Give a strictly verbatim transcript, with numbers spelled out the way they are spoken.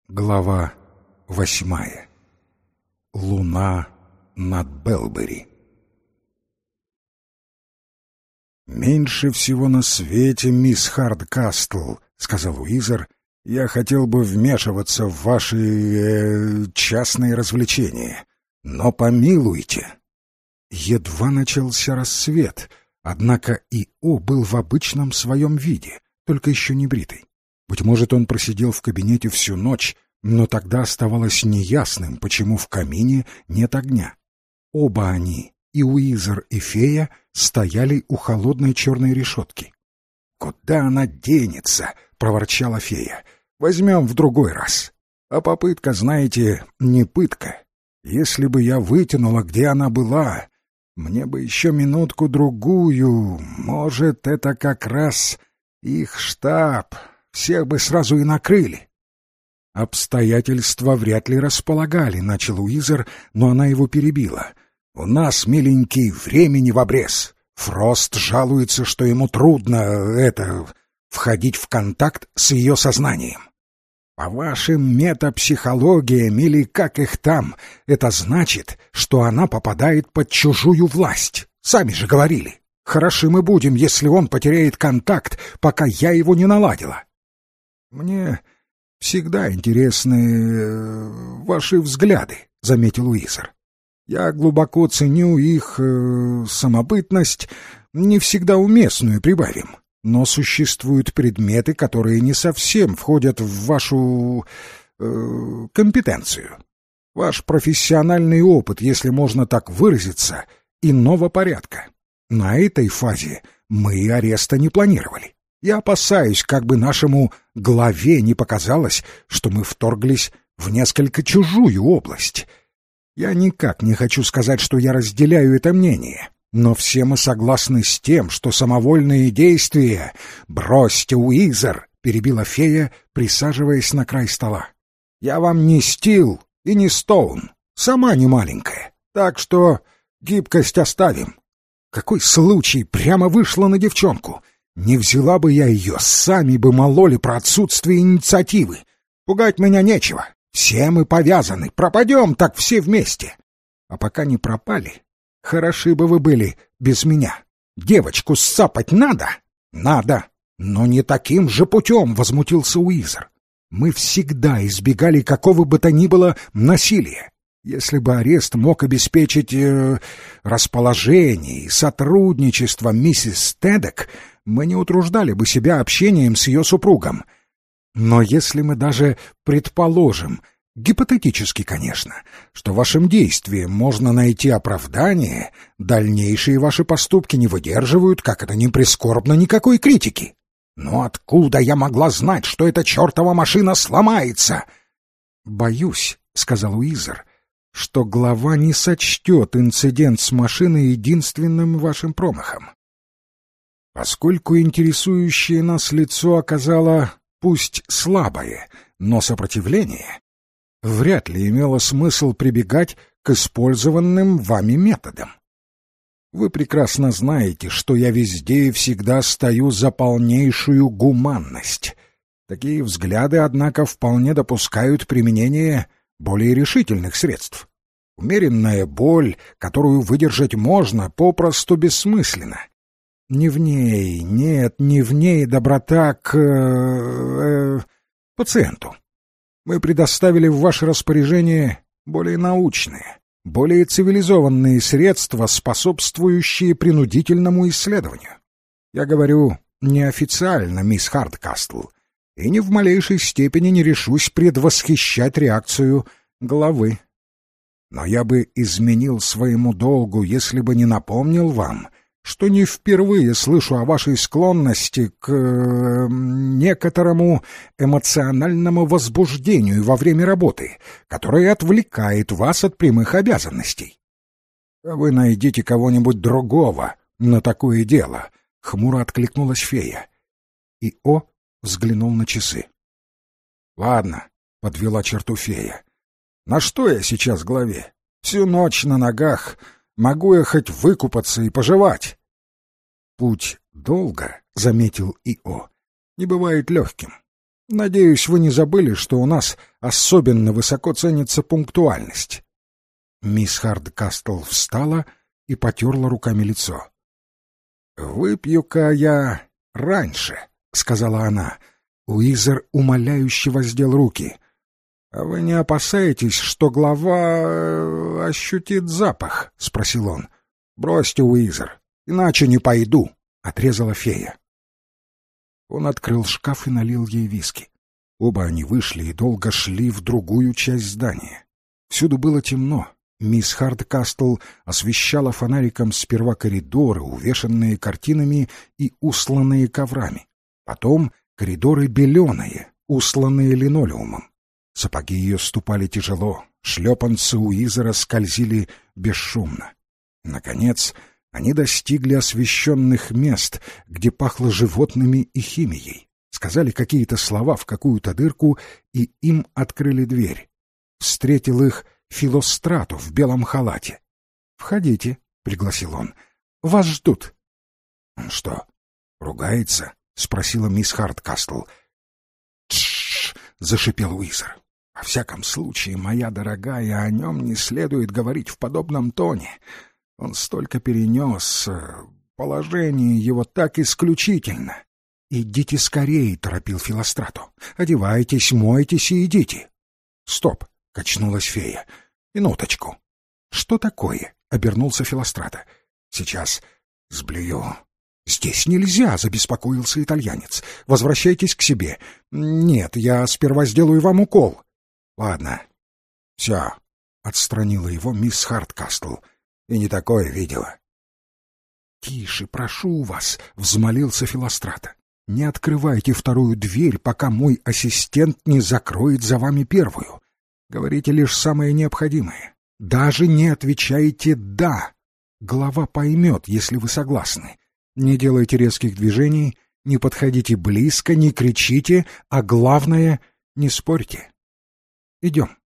Глава восьмая. Луна над Белбери. «Меньше всего на свете, мисс Хардкастл, — сказал Уизер, — я хотел бы вмешиваться в ваши э, частные развлечения. Но помилуйте». Едва начался рассвет, однако И.О. был в обычном своем виде, только еще не бритый. Быть может, он просидел в кабинете всю ночь, но тогда оставалось неясным, почему в камине нет огня. Оба они, и Уизер, и фея, стояли у холодной черной решетки. «Куда она денется?» — проворчала фея. «Возьмем в другой раз. А попытка, знаете, не пытка. Если бы я вытянула, где она была, мне бы еще минутку-другую. Может, это как раз их штаб. Всех бы сразу и накрыли». «Обстоятельства вряд ли располагали», — начал Уизер, но она его перебила. «У нас, миленький, времени в обрез. Фрост жалуется, что ему трудно, это, входить в контакт с ее сознанием. По вашим метапсихологиям, или как их там, это значит, что она попадает под чужую власть. Сами же говорили. Хороши мы будем, если он потеряет контакт, пока я его не наладила». «Мне всегда интересны ваши взгляды», — заметил Уизер. «Я глубоко ценю их э, самобытность, не всегда уместную, прибавим. Но существуют предметы, которые не совсем входят в вашу э, компетенцию. Ваш профессиональный опыт, если можно так выразиться, иного порядка. На этой фазе мы ареста не планировали. Я опасаюсь, как бы нашему главе не показалось, что мы вторглись в несколько чужую область. Я никак не хочу сказать, что я разделяю это мнение, но все мы согласны с тем, что самовольные действия... «Бросьте, Уизер!» — перебила фея, присаживаясь на край стола. «Я вам не Стил и не Стоун, сама не маленькая, так что гибкость оставим. Какой случай, прямо вышла на девчонку! Не взяла бы я ее, сами бы мололи про отсутствие инициативы. Пугать меня нечего. Все мы повязаны, пропадем так все вместе. А пока не пропали, хороши бы вы были без меня. Девочку сцапать надо? Надо, но не таким же путем, — возмутился Уизер. Мы всегда избегали какого бы то ни было насилия. Если бы арест мог обеспечить э, расположение и сотрудничество миссис Тедек, мы не утруждали бы себя общением с ее супругом. Но если мы даже предположим, гипотетически, конечно, что вашим действиям можно найти оправдание, дальнейшие ваши поступки не выдерживают, как это ни прискорбно, никакой критики. Но откуда я могла знать, что эта чертова машина сломается? «Боюсь, — сказал Уизер, — что глава не сочтет инцидент с машиной единственным вашим промахом. Поскольку интересующее нас лицо оказало пусть слабое, но сопротивление, вряд ли имело смысл прибегать к использованным вами методам. Вы прекрасно знаете, что я везде и всегда стою за полнейшую гуманность. Такие взгляды, однако, вполне допускают применение более решительных средств. Умеренная боль, которую выдержать можно, попросту бессмысленна. Не в ней, нет, не в ней доброта к э, пациенту. Мы предоставили в ваше распоряжение более научные, более цивилизованные средства, способствующие принудительному исследованию. Я говорю неофициально, мисс Хардкастл, и ни в малейшей степени не решусь предвосхищать реакцию главы. Но я бы изменил своему долгу, если бы не напомнил вам, что не впервые слышу о вашей склонности к э, некоторому эмоциональному возбуждению во время работы, которое отвлекает вас от прямых обязанностей. А вы найдите кого-нибудь другого на такое дело, — хмуро откликнулась фея. И О взглянул на часы. «Ладно», — подвела черту фея. «На что я сейчас главе? Всю ночь на ногах. Могу я хоть выкупаться и пожевать». «Путь долго, — заметил И О, — не бывает легким. Надеюсь, вы не забыли, что у нас особенно высоко ценится пунктуальность». Мисс Хардкастл встала и потерла руками лицо. «Выпью-ка я раньше», — сказала она. Уизер умоляюще воздел руки. «А вы не опасаетесь, что глава ощутит запах?» — спросил он. «Бросьте, Уизер, иначе не пойду», — отрезала фея. Он открыл шкаф и налил ей виски. Оба они вышли и долго шли в другую часть здания. Всюду было темно. Мисс Хардкастл освещала фонариком сперва коридоры, увешанные картинами и устланные коврами. Потом коридоры беленые, устланные линолеумом. Сапоги ее ступали тяжело, шлепанцы Уизера скользили бесшумно. Наконец, они достигли освещенных мест, где пахло животными и химией. Сказали какие-то слова в какую-то дырку, и им открыли дверь. Встретил их Филострато в белом халате. «Входите», — пригласил он. «Вас ждут». «Он что, ругается?» — спросила мисс Хардкастл. «Тш-ш-ш!» — зашипел Уизер. «Во всяком случае, моя дорогая, о нем не следует говорить в подобном тоне. Он столько перенес, положение его так исключительно». «Идите скорее», — торопил Филострато. «Одевайтесь, мойтесь и идите». «Стоп!» — качнулась фея. «Минуточку». «Что такое?» — обернулся Филострато. «Сейчас сблюю». «Здесь нельзя», — забеспокоился итальянец. «Возвращайтесь к себе». «Нет, я сперва сделаю вам укол». «Ладно». «Все», — отстранила его мисс Хардкастл. «И не такое видела». «Тише, прошу вас», — взмолился Филострато. «Не открывайте вторую дверь, пока мой ассистент не закроет за вами первую. Говорите лишь самое необходимое. Даже не отвечайте «да». Глава поймет, если вы согласны. Не делайте резких движений, не подходите близко, не кричите, а главное — не спорьте. Идем».